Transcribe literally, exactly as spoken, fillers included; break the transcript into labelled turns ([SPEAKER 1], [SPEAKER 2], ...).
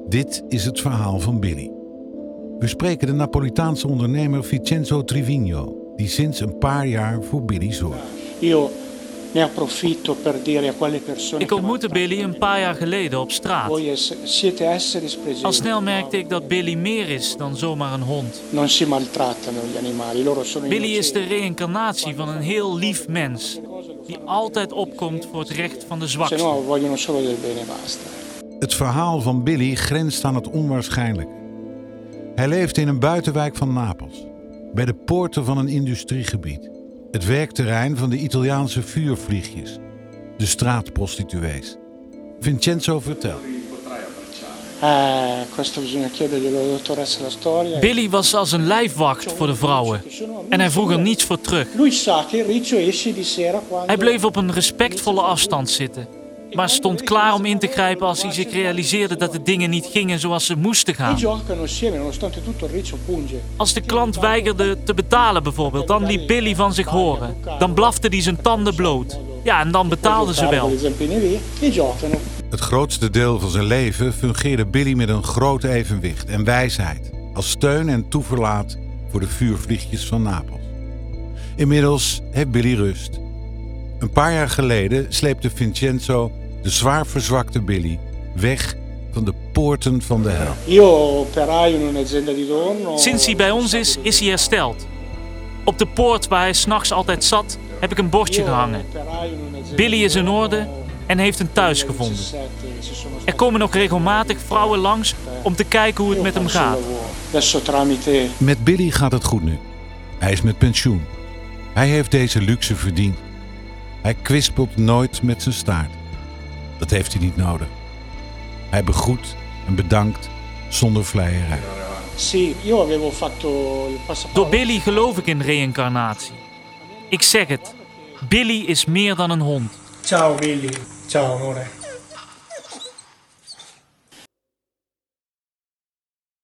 [SPEAKER 1] Dit is het verhaal van Billy. We spreken de Napolitaanse ondernemer Vincenzo Trivigno, die sinds een paar jaar voor Billy zorgt.
[SPEAKER 2] Ik ontmoette Billy een paar jaar geleden op straat. Al snel merkte ik dat Billy meer is dan zomaar een hond. Billy is de reïncarnatie van een heel lief mens, die altijd opkomt voor het recht van de zwakste.
[SPEAKER 1] Het verhaal van Billy grenst aan het onwaarschijnlijke. Hij leeft in een buitenwijk van Napels, bij de poorten van een industriegebied. Het werkterrein van de Italiaanse vuurvliegjes, de straatprostituees. Vincenzo vertelt.
[SPEAKER 2] Billy was als een lijfwacht voor de vrouwen en hij vroeg er niets voor terug. Hij bleef op een respectvolle afstand zitten, maar stond klaar om in te grijpen als hij zich realiseerde dat de dingen niet gingen zoals ze moesten gaan. Als de klant weigerde te betalen bijvoorbeeld, dan liet Billy van zich horen. Dan blafte hij zijn tanden bloot. Ja, en dan betaalden ze wel.
[SPEAKER 1] Het grootste deel van zijn leven fungeerde Billy met een groot evenwicht en wijsheid, als steun en toeverlaat voor de vuurvliegjes van Napels. Inmiddels heeft Billy rust. Een paar jaar geleden sleepte Vincenzo de zwaar verzwakte Billy weg van de poorten van de hel.
[SPEAKER 2] Sinds hij bij ons is, is hij hersteld. Op de poort waar hij 's nachts altijd zat, heb ik een bordje gehangen. Billy is in orde en heeft een thuis gevonden. Er komen nog regelmatig vrouwen langs om te kijken hoe het met hem gaat.
[SPEAKER 1] Met Billy gaat het goed nu. Hij is met pensioen. Hij heeft deze luxe verdiend. Hij kwispelt nooit met zijn staart. Dat heeft hij niet nodig. Hij begroet en bedankt zonder vleierij.
[SPEAKER 2] Door Billy geloof ik in reïncarnatie. Ik zeg het, Billy is meer dan een hond.
[SPEAKER 3] Ciao Billy. Ciao amore.